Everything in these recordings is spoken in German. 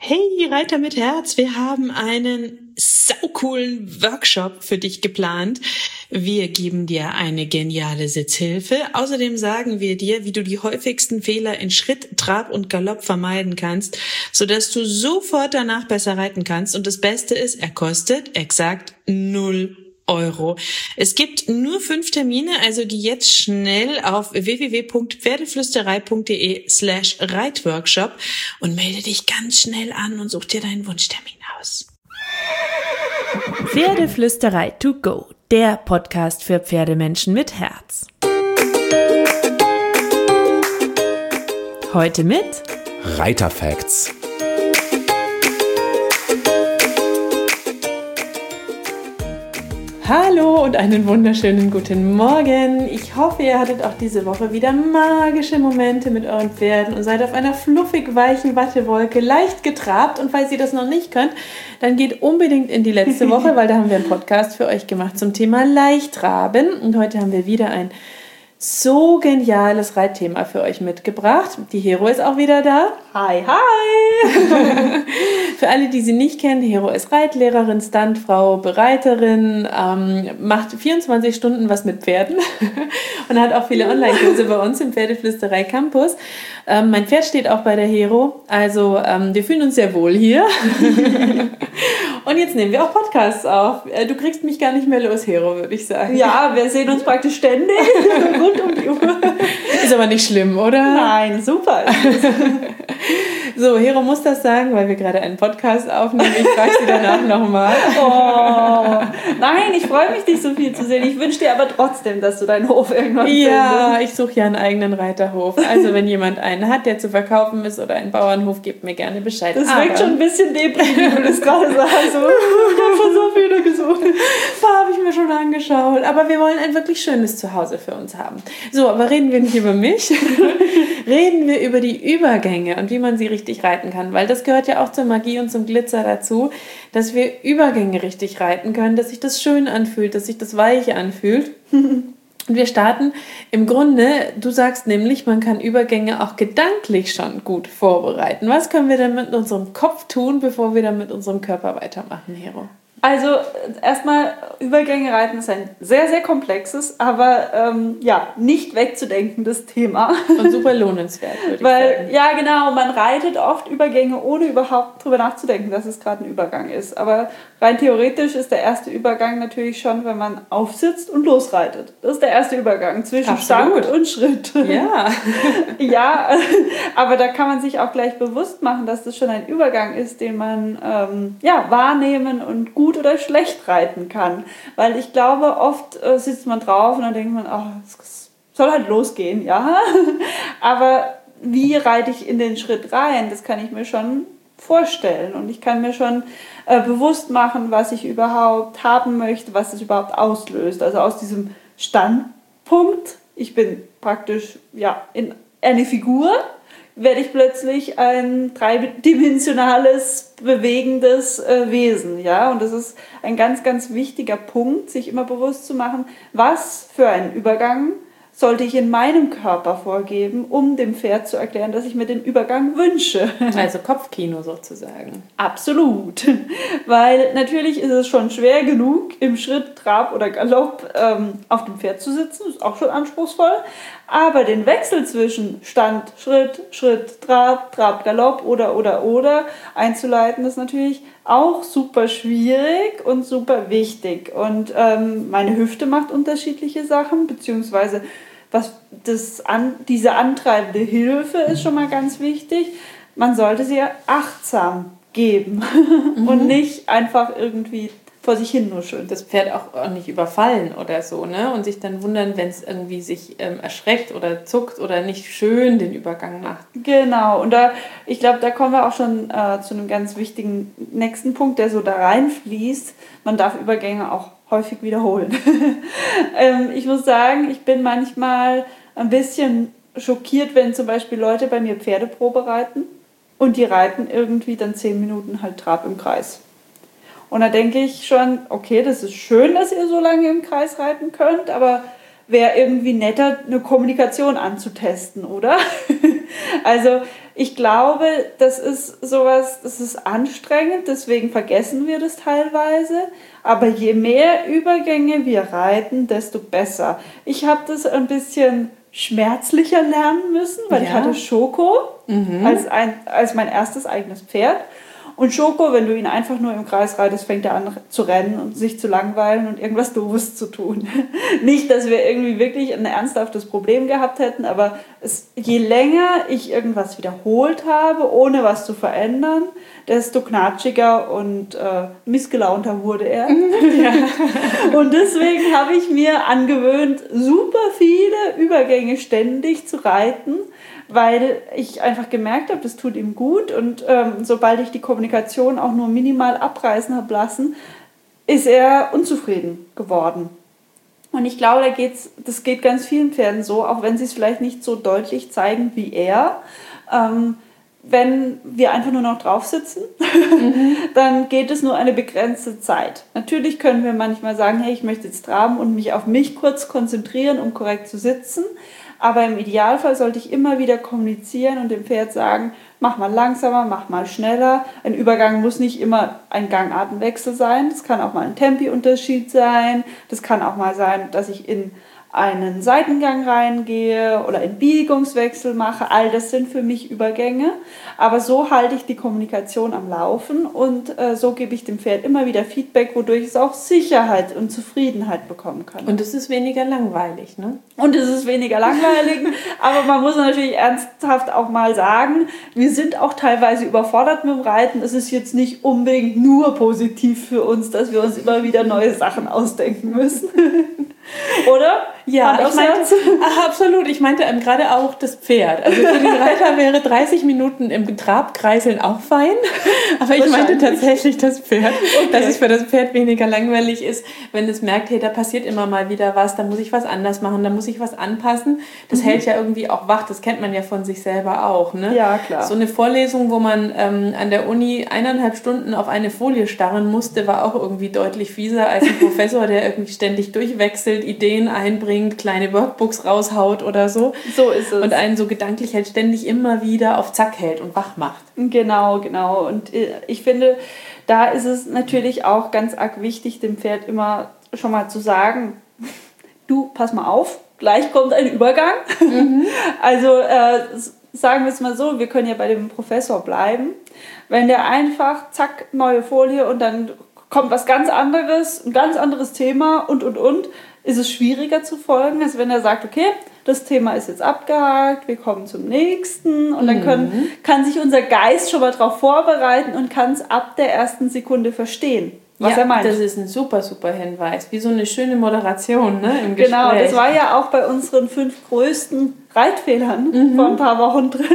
Hey Reiter mit Herz, wir haben einen saucoolen Workshop für dich geplant. Wir geben dir eine geniale Sitzhilfe. Außerdem sagen wir dir, wie du die häufigsten Fehler in Schritt, Trab und Galopp vermeiden kannst, sodass du sofort danach besser reiten kannst. Und das Beste ist, er kostet exakt 0 Euro. Es gibt nur 5 Termine, also geh jetzt schnell auf www.pferdeflüsterei.de/Reitworkshop und melde dich ganz schnell an und such dir deinen Wunschtermin aus. Pferdeflüsterei to go, der Podcast für Pferdemenschen mit Herz. Heute mit Reiterfacts. Hallo und einen wunderschönen guten Morgen. Ich hoffe, ihr hattet auch diese Woche wieder magische Momente mit euren Pferden und seid auf einer fluffig weichen Wattewolke leicht getrabt. Und falls ihr das noch nicht könnt, dann geht unbedingt in die letzte Woche, weil da haben wir einen Podcast für euch gemacht zum Thema Leichtraben. Und heute haben wir wieder ein so geniales Reitthema für euch mitgebracht. Die Hero ist auch wieder da. Hi, hi! Für alle, die sie nicht kennen, Hero ist Reitlehrerin, Stuntfrau, Bereiterin, macht 24 Stunden was mit Pferden und hat auch viele Online-Kurse bei uns im Pferdeflüsterei Campus. Mein Pferd steht auch bei der Hero, also wir fühlen uns sehr wohl hier. Und jetzt nehmen wir auch Podcasts auf. Du kriegst mich gar nicht mehr los, Hero, würde ich sagen. Ja, wir sehen uns praktisch ständig, rund um die Uhr. Ist aber nicht schlimm, oder? Nein, super. So, Hero muss das sagen, weil wir gerade einen Podcast aufnehmen. Ich frage sie danach nochmal. Oh, nein, ich freue mich, dich so viel zu sehen. Ich wünsche dir aber trotzdem, dass du deinen Hof irgendwann findest. Ja, ich suche ja einen eigenen Reiterhof. Also wenn jemand einen hat, der zu verkaufen ist oder einen Bauernhof, gebt mir gerne Bescheid. Das wirkt schon ein bisschen deprimierend, wie du das gerade sagst. Ich habe schon so viele gesucht. Habe ich mir schon angeschaut. Aber wir wollen ein wirklich schönes Zuhause für uns haben. So, aber reden wir nicht über mich. Reden wir über die Übergänge und wie man sie richtig reiten kann. Weil das gehört ja auch zur Magie und zum Glitzer dazu, dass wir Übergänge richtig reiten können, dass sich das schön anfühlt, dass sich das weich anfühlt. Und wir starten im Grunde, du sagst nämlich, man kann Übergänge auch gedanklich schon gut vorbereiten. Was können wir denn mit unserem Kopf tun, bevor wir dann mit unserem Körper weitermachen, Hero? Also erstmal, Übergänge reiten ist ein sehr, sehr komplexes, aber nicht wegzudenkendes Thema. Und super lohnenswert, würde ich sagen. Ja, genau, man reitet oft Übergänge, ohne überhaupt drüber nachzudenken, dass es gerade ein Übergang ist. Aber rein theoretisch ist der erste Übergang natürlich schon, wenn man aufsitzt und losreitet. Das ist der erste Übergang zwischen Stand und Schritt. Ja. Ja, aber da kann man sich auch gleich bewusst machen, dass das schon ein Übergang ist, den man wahrnehmen und gut oder schlecht reiten kann. Weil ich glaube, oft sitzt man drauf und dann denkt man, es soll halt losgehen, ja. Aber wie reite ich in den Schritt rein, das kann ich mir schon vorstellen. Und ich kann mir schon bewusst machen, was ich überhaupt haben möchte, was es überhaupt auslöst. Also aus diesem Standpunkt, ich bin praktisch in eine Figur, werde ich plötzlich ein dreidimensionales, bewegendes Wesen. Ja? Und das ist ein ganz, ganz wichtiger Punkt, sich immer bewusst zu machen, was für einen Übergang sollte ich in meinem Körper vorgeben, um dem Pferd zu erklären, dass ich mir den Übergang wünsche. Also Kopfkino sozusagen. Absolut. Weil natürlich ist es schon schwer genug, im Schritt, Trab oder Galopp auf dem Pferd zu sitzen. Ist auch schon anspruchsvoll. Aber den Wechsel zwischen Stand, Schritt, Schritt, Trab, Trab, Galopp oder einzuleiten, ist natürlich auch super schwierig und super wichtig. Und meine Hüfte macht unterschiedliche Sachen, beziehungsweise diese antreibende Hilfe ist schon mal ganz wichtig. Man sollte sie ja achtsam geben und nicht einfach irgendwie vor sich hin nuscheln. Das Pferd auch nicht überfallen oder so, ne? Und sich dann wundern, wenn es irgendwie sich erschreckt oder zuckt oder nicht schön den Übergang macht. Genau, und ich glaube, da kommen wir auch schon zu einem ganz wichtigen nächsten Punkt, der so da reinfließt. Man darf Übergänge auch häufig wiederholen. Ich muss sagen, ich bin manchmal ein bisschen schockiert, wenn zum Beispiel Leute bei mir Pferdeprobe reiten und die reiten irgendwie dann 10 Minuten halt Trab im Kreis. Und da denke ich schon, okay, das ist schön, dass ihr so lange im Kreis reiten könnt, aber wäre irgendwie netter, eine Kommunikation anzutesten, oder? Also Ich glaube, das ist sowas, das ist anstrengend, deswegen vergessen wir das teilweise. Aber je mehr Übergänge wir reiten, desto besser. Ich habe das ein bisschen schmerzlicher lernen müssen, weil ich hatte Schoko als mein erstes eigenes Pferd. Und Schoko, wenn du ihn einfach nur im Kreis reitest, fängt er an zu rennen und sich zu langweilen und irgendwas Doofes zu tun. Nicht, dass wir irgendwie wirklich ein ernsthaftes Problem gehabt hätten, aber je länger ich irgendwas wiederholt habe, ohne was zu verändern, desto knatschiger und missgelaunter wurde er. Ja. Und deswegen habe ich mir angewöhnt, super viele Übergänge ständig zu reiten, weil ich einfach gemerkt habe, das tut ihm gut und sobald ich die Kommunikation auch nur minimal abreißen habe lassen, ist er unzufrieden geworden. Und ich glaube, das geht ganz vielen Pferden so, auch wenn sie es vielleicht nicht so deutlich zeigen wie er. Wenn wir einfach nur noch drauf sitzen, dann geht es nur eine begrenzte Zeit. Natürlich können wir manchmal sagen, hey, ich möchte jetzt traben und mich auf mich kurz konzentrieren, um korrekt zu sitzen. Aber im Idealfall sollte ich immer wieder kommunizieren und dem Pferd sagen, mach mal langsamer, mach mal schneller. Ein Übergang muss nicht immer ein Gangartenwechsel sein. Das kann auch mal ein Tempi-Unterschied sein. Das kann auch mal sein, dass ich in einen Seitengang reingehe oder einen Biegungswechsel mache. All das sind für mich Übergänge. Aber so halte ich die Kommunikation am Laufen und so gebe ich dem Pferd immer wieder Feedback, wodurch es auch Sicherheit und Zufriedenheit bekommen kann. Und es ist weniger langweilig, ne? Und es ist weniger langweilig, aber man muss natürlich ernsthaft auch mal sagen, wir sind auch teilweise überfordert mit dem Reiten. Es ist jetzt nicht unbedingt nur positiv für uns, dass wir uns immer wieder neue Sachen ausdenken müssen. Oder? Ja, absolut. Ich meinte gerade auch das Pferd. Also für den Reiter wäre 30 Minuten im Trabkreiseln auch fein. Aber ich meinte tatsächlich das Pferd. Okay. Dass es für das Pferd weniger langweilig ist, wenn es merkt, hey, da passiert immer mal wieder was, da muss ich was anders machen, da muss ich was anpassen. Das hält ja irgendwie auch wach. Das kennt man ja von sich selber auch. Ne? Ja, klar. So eine Vorlesung, wo man an der Uni 1,5 Stunden auf eine Folie starren musste, war auch irgendwie deutlich fieser als ein Professor, der irgendwie ständig durchwechselt, Ideen einbringt, kleine Workbooks raushaut oder so. So ist es. Und einen so gedanklich halt ständig immer wieder auf Zack hält und wach macht. Genau. Und ich finde, da ist es natürlich auch ganz arg wichtig, dem Pferd immer schon mal zu sagen, du, pass mal auf, gleich kommt ein Übergang. Also sagen wir es mal so, wir können ja bei dem Professor bleiben. Wenn der einfach, zack, neue Folie und dann kommt was ganz anderes, ein ganz anderes Thema und, ist es schwieriger zu folgen, als wenn er sagt, okay, das Thema ist jetzt abgehakt, wir kommen zum nächsten und dann kann sich unser Geist schon mal darauf vorbereiten und kann es ab der ersten Sekunde verstehen, was er meint. Das ist ein super, super Hinweis, wie so eine schöne Moderation, ne, im Gespräch. Genau, das war ja auch bei unseren 5 größten Reitfehlern vor ein paar Wochen drin,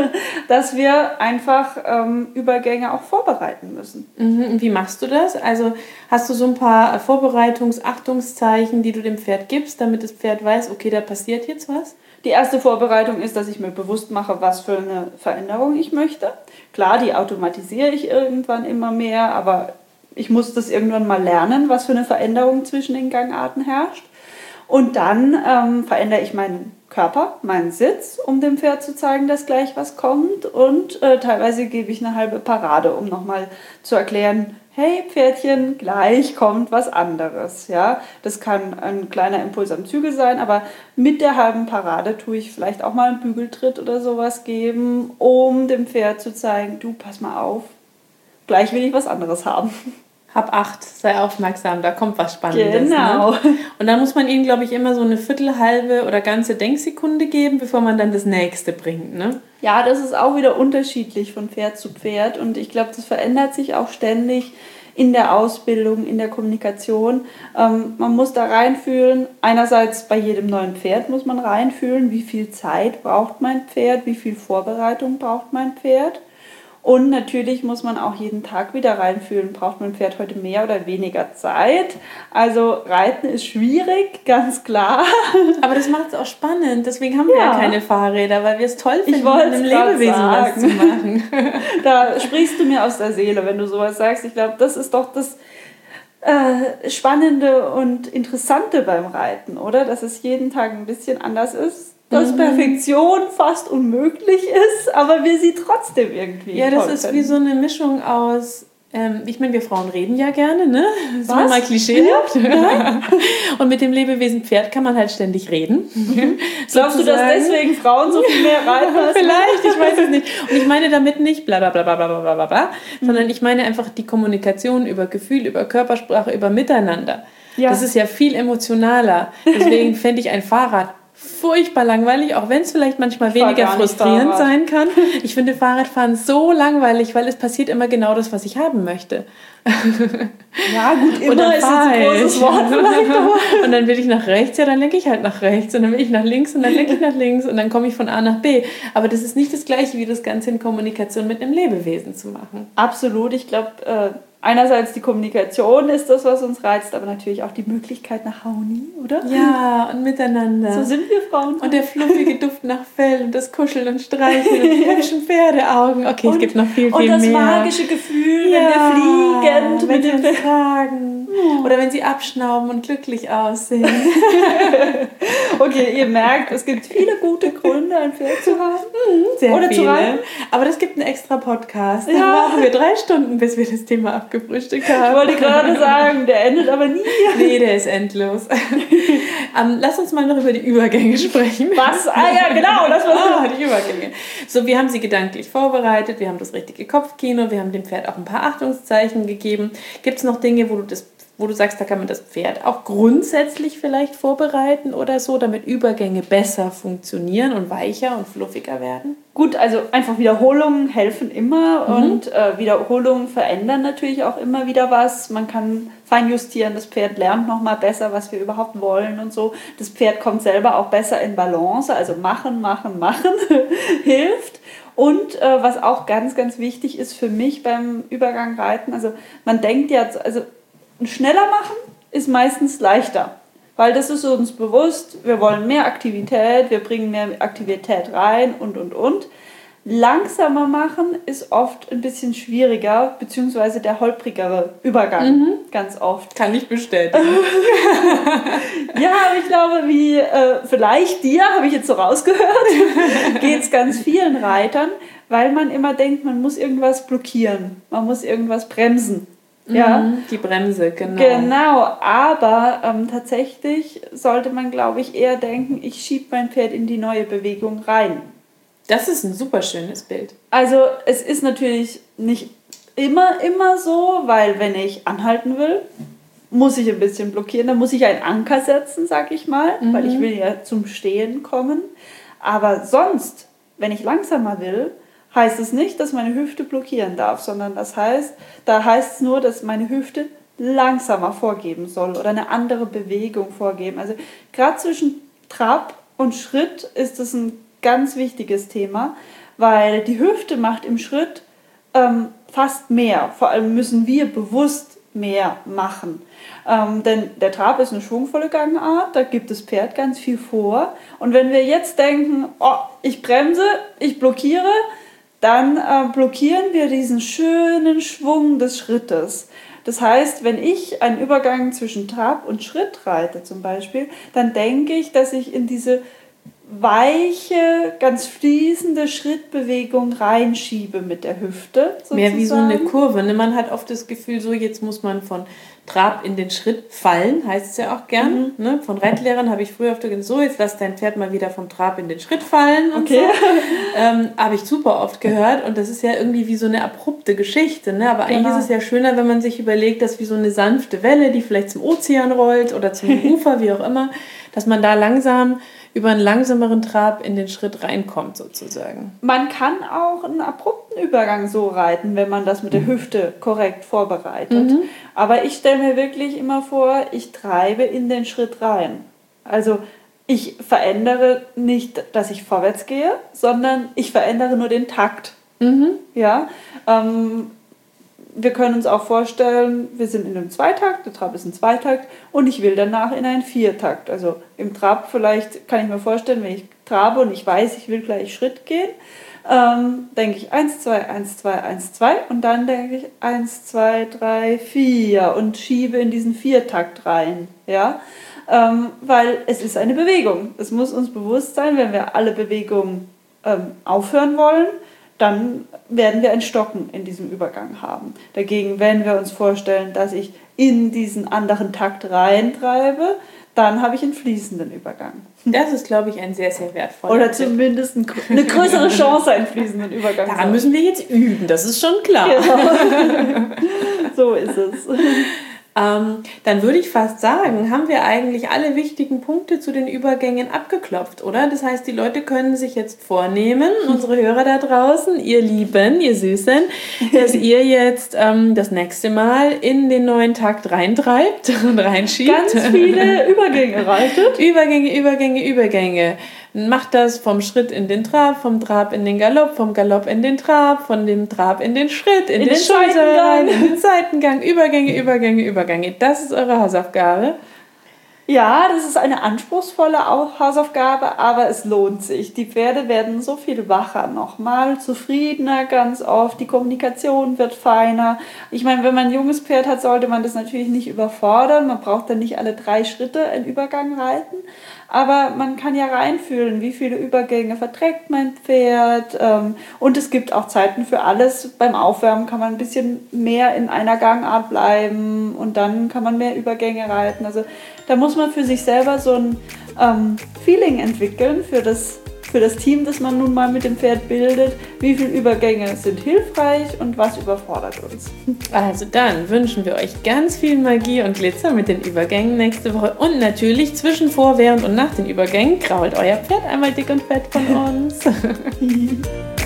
dass wir einfach Übergänge auch vorbereiten müssen. Und wie machst du das? Also hast du so ein paar Achtungszeichen, die du dem Pferd gibst, damit das Pferd weiß, okay, da passiert jetzt was? Die erste Vorbereitung ist, dass ich mir bewusst mache, was für eine Veränderung ich möchte. Klar, die automatisiere ich irgendwann immer mehr, aber ich muss das irgendwann mal lernen, was für eine Veränderung zwischen den Gangarten herrscht. Und dann verändere ich meinen Körper, meinen Sitz, um dem Pferd zu zeigen, dass gleich was kommt. Und teilweise gebe ich eine halbe Parade, um nochmal zu erklären, hey Pferdchen, gleich kommt was anderes. Ja? Das kann ein kleiner Impuls am Zügel sein, aber mit der halben Parade tue ich vielleicht auch mal einen Bügeltritt oder sowas geben, um dem Pferd zu zeigen, du, pass mal auf, gleich will ich was anderes haben. Hab Acht, sei aufmerksam, da kommt was Spannendes. Genau. Ne? Und dann muss man ihnen, glaube ich, immer so eine Viertel, halbe oder ganze Denksekunde geben, bevor man dann das Nächste bringt. Ne? Ja, das ist auch wieder unterschiedlich von Pferd zu Pferd und ich glaube, das verändert sich auch ständig in der Ausbildung, in der Kommunikation. Man muss da reinfühlen, einerseits bei jedem neuen Pferd muss man reinfühlen, wie viel Zeit braucht mein Pferd, wie viel Vorbereitung braucht mein Pferd. Und natürlich muss man auch jeden Tag wieder reinfühlen, braucht mein Pferd heute mehr oder weniger Zeit. Also Reiten ist schwierig, ganz klar. Aber das macht es auch spannend, deswegen haben wir ja keine Fahrräder, weil wir es toll finden, mit einem Lebewesen was zu machen. Da sprichst du mir aus der Seele, wenn du sowas sagst. Ich glaube, das ist doch das Spannende und Interessante beim Reiten, oder? Dass es jeden Tag ein bisschen anders ist. dass Perfektion fast unmöglich ist, aber wir sie trotzdem irgendwie Ja, das toll ist finden. wie so eine Mischung aus, ich meine, wir Frauen reden ja gerne, ne? So Was? mal klischeehaft. Und mit dem Lebewesen Pferd kann man halt ständig reden. Glaubst du, dass Sozusagen. deswegen Frauen so viel mehr reiten als Vielleicht, ich weiß es nicht. Und ich meine damit nicht bla bla bla bla bla bla bla bla, sondern ich meine einfach die Kommunikation über Gefühl, über Körpersprache, über Miteinander. Ja. Das ist ja viel emotionaler. Deswegen fände ich ein Fahrrad furchtbar langweilig, auch wenn es vielleicht manchmal fahr weniger gar nicht frustrierend Fahrrad. sein kann. Ich finde Fahrradfahren so langweilig, weil es passiert immer genau das, was ich haben möchte. Ja, gut, Und dann immer ist jetzt fahr ein großes ich. Wort vielleicht, aber... Und dann will ich nach rechts, ja, dann lenke ich halt nach rechts. Und dann will ich nach links und dann lenke ich nach links. Und dann komme ich von A nach B. Aber das ist nicht das Gleiche, wie das Ganze in Kommunikation mit einem Lebewesen zu machen. Absolut, ich glaube, einerseits die Kommunikation ist das, was uns reizt, aber natürlich auch die Möglichkeit nach Harmonie, oder? Ja, und miteinander. So sind wir Frauen. Und der fluffige Duft nach Fell und das Kuscheln und Streicheln und die hübschen Pferdeaugen. Okay, es gibt noch viel mehr. Und das magische Gefühl, wenn wir fliegend wenn mit sie dem uns tragen. Oder wenn sie abschnauben und glücklich aussehen. Okay, ihr merkt, es gibt viele gute Gründe, ein Pferd zu haben. Sehr Oder zu viele. reiten. Aber das gibt einen extra Podcast. Da Ja. brauchen wir 3 Stunden, bis wir das Thema abgefrühstückt Ich haben. wollte gerade sagen, der endet aber nie. Nee, der ist endlos. Lass uns mal noch über die Übergänge sprechen. Was? Ah ja, genau, das war Die Übergänge. So, wir haben sie gedanklich vorbereitet, wir haben das richtige Kopfkino, wir haben dem Pferd auch ein paar Achtungszeichen gegeben. Gibt es noch Dinge, wo du sagst, da kann man das Pferd auch grundsätzlich vielleicht vorbereiten oder so, damit Übergänge besser funktionieren und weicher und fluffiger werden? Gut, also einfach Wiederholungen helfen immer und Wiederholungen verändern natürlich auch immer wieder was. Man kann feinjustieren, das Pferd lernt nochmal besser, was wir überhaupt wollen und so. Das Pferd kommt selber auch besser in Balance, also machen hilft. Und was auch ganz, ganz wichtig ist für mich beim Übergang Reiten, also man denkt ja, also schneller machen ist meistens leichter. Weil das ist uns bewusst, wir wollen mehr Aktivität, wir bringen mehr Aktivität rein und. Langsamer machen ist oft ein bisschen schwieriger, beziehungsweise der holprigere Übergang, ganz oft. Kann ich bestätigen. Ja, aber ich glaube, wie vielleicht dir, habe ich jetzt so rausgehört, geht es ganz vielen Reitern, weil man immer denkt, man muss irgendwas blockieren, man muss irgendwas bremsen. Ja, Die Bremse, genau. genau, aber tatsächlich sollte man, glaube ich, eher denken, ich schiebe mein Pferd in die neue Bewegung rein. Das ist ein super schönes Bild. Also es ist natürlich nicht immer so, weil wenn ich anhalten will, muss ich ein bisschen blockieren, dann muss ich einen Anker setzen, sag ich mal, weil ich will ja zum Stehen kommen. Aber sonst, wenn ich langsamer will, heißt es nicht, dass meine Hüfte blockieren darf, sondern da heißt es nur, dass meine Hüfte langsamer vorgeben soll oder eine andere Bewegung vorgeben. Also gerade zwischen Trab und Schritt ist das ein ganz wichtiges Thema, weil die Hüfte macht im Schritt fast mehr. Vor allem müssen wir bewusst mehr machen. Denn der Trab ist eine schwungvolle Gangart, da gibt das Pferd ganz viel vor. Und wenn wir jetzt denken, oh, ich bremse, ich blockiere, dann blockieren wir diesen schönen Schwung des Schrittes. Das heißt, wenn ich einen Übergang zwischen Trab und Schritt reite zum Beispiel, dann denke ich, dass ich in diese weiche, ganz fließende Schrittbewegung reinschiebe mit der Hüfte. Sozusagen. Mehr wie so eine Kurve. Ne? Man hat oft das Gefühl, so jetzt muss man von Trab in den Schritt fallen, heißt es ja auch gern. Ne? Von Reitlehrern habe ich früher oft gesagt, so jetzt lass dein Pferd mal wieder vom Trab in den Schritt fallen. Und Okay. so. Habe ich super oft gehört und das ist ja irgendwie wie so eine abrupte Geschichte. Ne? Aber eigentlich ist es ja schöner, wenn man sich überlegt, dass wie so eine sanfte Welle, die vielleicht zum Ozean rollt oder zum Ufer, wie auch immer, dass man da langsam über einen langsameren Trab in den Schritt reinkommt sozusagen. Man kann auch einen abrupten Übergang so reiten, wenn man das mit der Hüfte korrekt vorbereitet. Aber ich stelle mir wirklich immer vor, ich treibe in den Schritt rein. Also ich verändere nicht, dass ich vorwärts gehe, sondern ich verändere nur den Takt. Ja, wir können uns auch vorstellen, wir sind in einem Zweitakt, der Trab ist ein Zweitakt und ich will danach in einen Viertakt. Also im Trab vielleicht kann ich mir vorstellen, wenn ich trabe und ich weiß, ich will gleich Schritt gehen, denke ich 1, 2, 1, 2, 1, 2 und dann denke ich 1, 2, 3, 4 und schiebe in diesen Viertakt rein. Ja? weil es ist eine Bewegung. Es muss uns bewusst sein, wenn wir alle Bewegungen aufhören wollen, dann werden wir ein Stocken in diesem Übergang haben. Dagegen, wenn wir uns vorstellen, dass ich in diesen anderen Takt reintreibe, dann habe ich einen fließenden Übergang. Das ist, glaube ich, ein sehr, sehr wertvoller Oder Tipp. zumindest eine größere Chance, einen fließenden Übergang zu haben. Daran müssen wir jetzt üben, das ist schon klar. Genau. So ist es. Dann würde ich fast sagen, haben wir eigentlich alle wichtigen Punkte zu den Übergängen abgeklopft, oder? Das heißt, die Leute können sich jetzt vornehmen, unsere Hörer da draußen, ihr Lieben, ihr Süßen, dass ihr jetzt das nächste Mal in den neuen Takt reintreibt und reinschiebt. Ganz viele Übergänge reitet. Übergänge. Macht das vom Schritt in den Trab, vom Trab in den Galopp, vom Galopp in den Trab, von dem Trab in den Schritt, in den Schulter, in den Seitengang, Übergänge. Das ist eure Hausaufgabe. Ja, das ist eine anspruchsvolle Hausaufgabe, aber es lohnt sich. Die Pferde werden so viel wacher nochmal, zufriedener ganz oft, die Kommunikation wird feiner. Ich meine, wenn man ein junges Pferd hat, sollte man das natürlich nicht überfordern. Man braucht dann nicht alle 3 Schritte einen Übergang reiten. Aber man kann ja reinfühlen, wie viele Übergänge verträgt mein Pferd. Und es gibt auch Zeiten für alles. Beim Aufwärmen kann man ein bisschen mehr in einer Gangart bleiben und dann kann man mehr Übergänge reiten. Also da muss man für sich selber so ein Feeling entwickeln für das Team, das man nun mal mit dem Pferd bildet. Wie viele Übergänge sind hilfreich und was überfordert uns? Also dann wünschen wir euch ganz viel Magie und Glitzer mit den Übergängen nächste Woche. Und natürlich zwischen, vor, während und nach den Übergängen krault euer Pferd einmal dick und fett von uns.